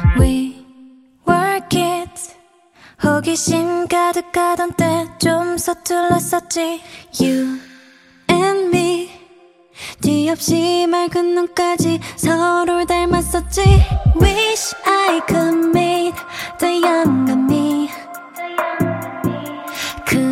We were kids. 호기심 가득하던 때 좀 서툴렀었지. You and me. 뒤 없이 맑은 눈까지 서로를 닮았었지. Wish I could meet the younger me. 그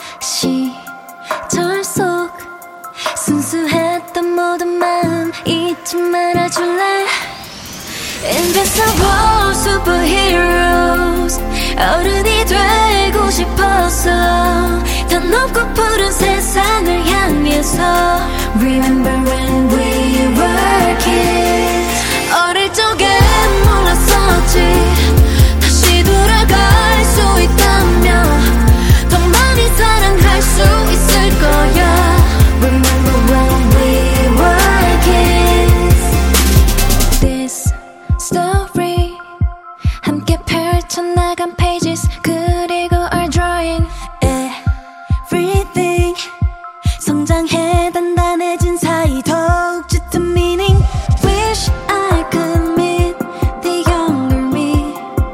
시절 속 순수했던 모든 마음 잊지 말아줄래. Invincible superheroes. 어른이 되고 싶었어. 더 높고 푸른 세상을 향해서. Remember when we were kids. 어릴 적엔 몰랐었지. 다시 돌아갈 수 있다면 더 많이 사랑할 수 있을 거야. Remember when we were kids. This story 함께 펼쳐나간 pages 그리고 our drawing. Everything 성장해 단단해진 사이 더욱 짙은 meaning. Wish I could meet the younger me.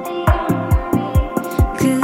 그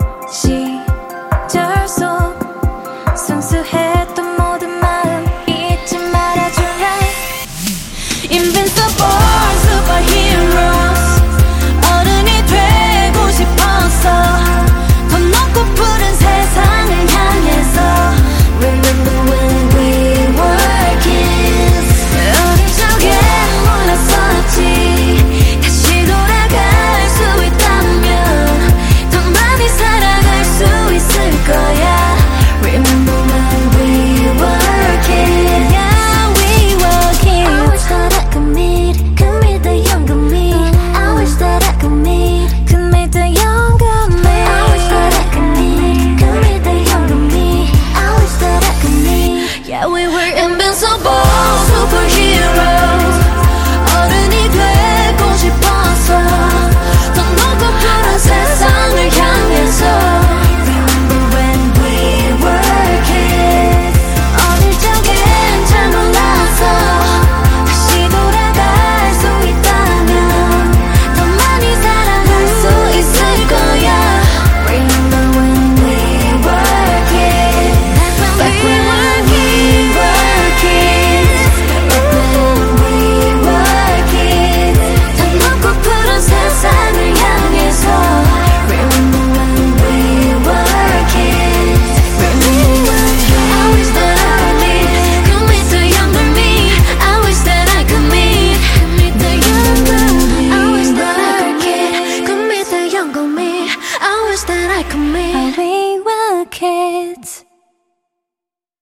시절 속 순수했던 모든 마음 잊지 말아줄래. Invincible superheroes. 어른이 되고 싶었어. 더 높고 푸른 세상을 향해서. Remember when we were kids. 어릴 적엔 몰랐었지. 다시 돌아갈 수 있다면 더 많이 사랑할 수 있을 거야. Remember when we were kids. Yeah, we were kids. I wish that I could meet the younger me. I wish that I could meet the younger me. I wish that I could meet the younger me. I wish that I could meet. Yeah, we were invincible superheroes. 어른이 되고 싶었어. 더 높고 푸른 세상을 향해서. Remember when we were kids. 어릴 적엔 잘 몰라서 다시 돌아갈 수 있다면 더 많이 사랑할 수 있을 거야. Remember when we were kids. Back when we were kids. Back when we were kids. 더 높고 푸른 세상을 향해서. Remember when we were kids. Remember when I wish that I could meet the younger me. I wish that I could meet the younger me. I wish that I could meet the younger me. I wish that I could meet